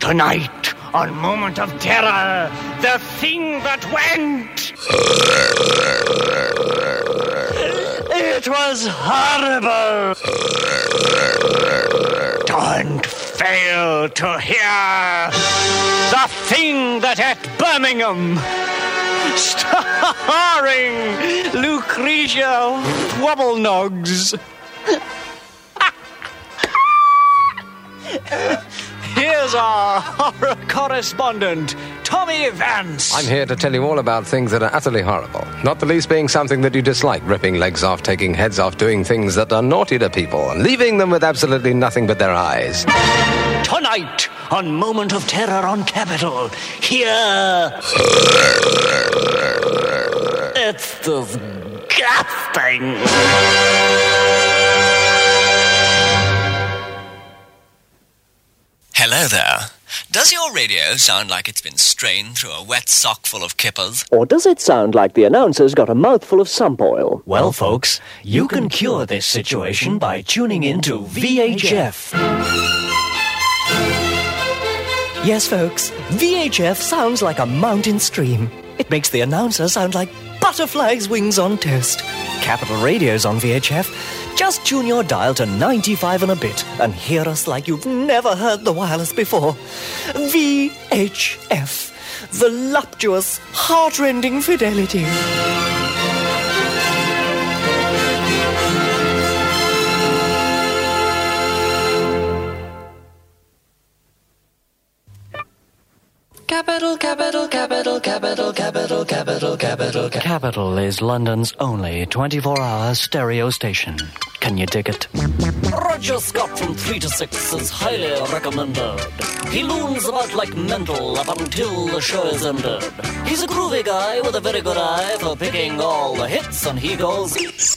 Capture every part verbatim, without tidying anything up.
Tonight, on Moment of Terror, the thing that went. It was horrible. Don't fail to hear The Thing That Ate Birmingham, starring Lucretia Wobblenoggs. Here's our horror correspondent, Tommy Vance. I'm here to tell you all about things that are utterly horrible. Not the least being something that you dislike, ripping legs off, taking heads off, doing things that are naughty to people, leaving them with absolutely nothing but their eyes. Tonight, on Moment of Terror on Capital, here... It's disgusting. Hello there. Does your radio sound like it's been strained through a wet sock full of kippers? Or does it sound like the announcer's got a mouthful of sump oil? Well, folks, you can cure this situation by tuning into V H F. Yes, folks, V H F sounds like a mountain stream. It makes the announcer sound like butterflies' wings on toast. Capital Radio's on V H F. Just tune your dial to ninety-five and a bit and hear us like you've never heard the wireless before. V H F. Voluptuous, heart-rending fidelity. Capital, capital, capital, capital, capital, capital, capital, capital. Capital is London's only twenty-four hour stereo station. Can you dig it? Roger Scott from three to six is highly recommended. He looms about like mental up until the show is ended. He's a groovy guy with a very good eye for picking all the hits, and he goes...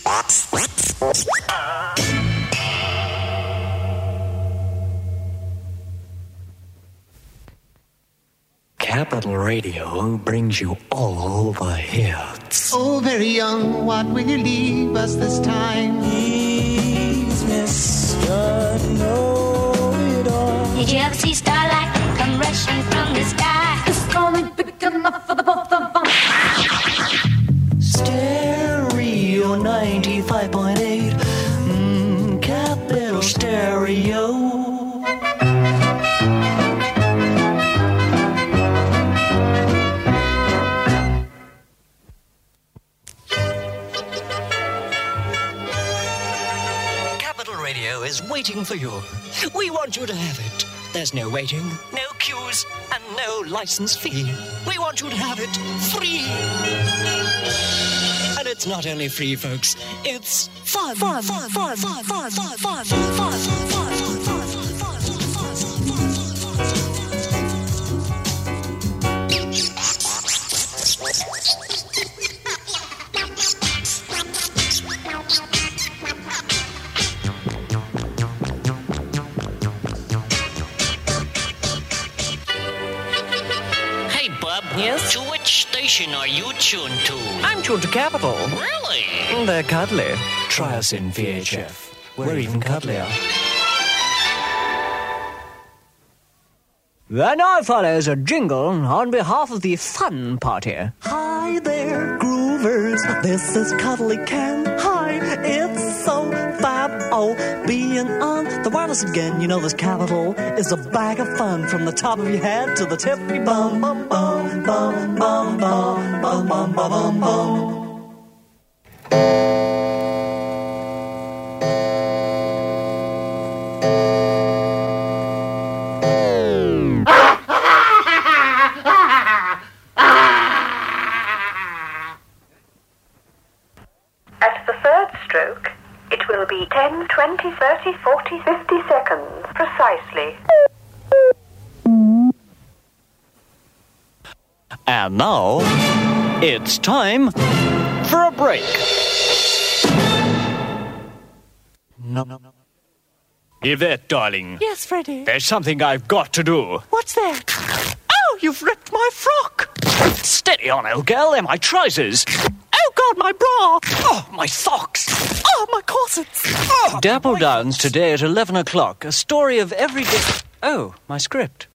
Capital Radio brings you all the hits. Oh, very young, what will you leave us this time? He's Mister Know-It-All. Did you ever see starlight come rushing from the sky? It's only big enough for the both of them. Stereo ninety-five point eight. Mm, Capital Stereo. Is waiting for you. We want you to have it. There's no waiting, no queues, and no license fee. We want you to have it free. And it's not only free, folks. It's fun, fun, fun, fun, fun, fun, fun, fun, fun, fun, fun. Yes? To which station are you tuned to? I'm tuned to Capital. Really? They're cuddly. Try us in V H F. We're even cuddlier. And now follows a jingle on behalf of the Fun Party. Hi there, groovers. This is Cuddly Ken. Hi, it's so fab. Oh, being on the wireless again. You know this Capital is a bag of fun from the top of your head to the tip of your bum. Bum, bum, bum, bum, bum, bum, bum, bum, bum. ten, twenty, thirty, forty, fifty seconds, precisely. And now, it's time for a break. No, no, no. Yvette, darling. Yes, Freddie? There's something I've got to do. What's that? Oh, you've ripped my frock. Steady on, old girl, they're my trousers. Oh, God, my bra. Oh, my socks. Oh, my corsets. Oh, Dapple Downs today at eleven o'clock. A story of every day... Oh, my script.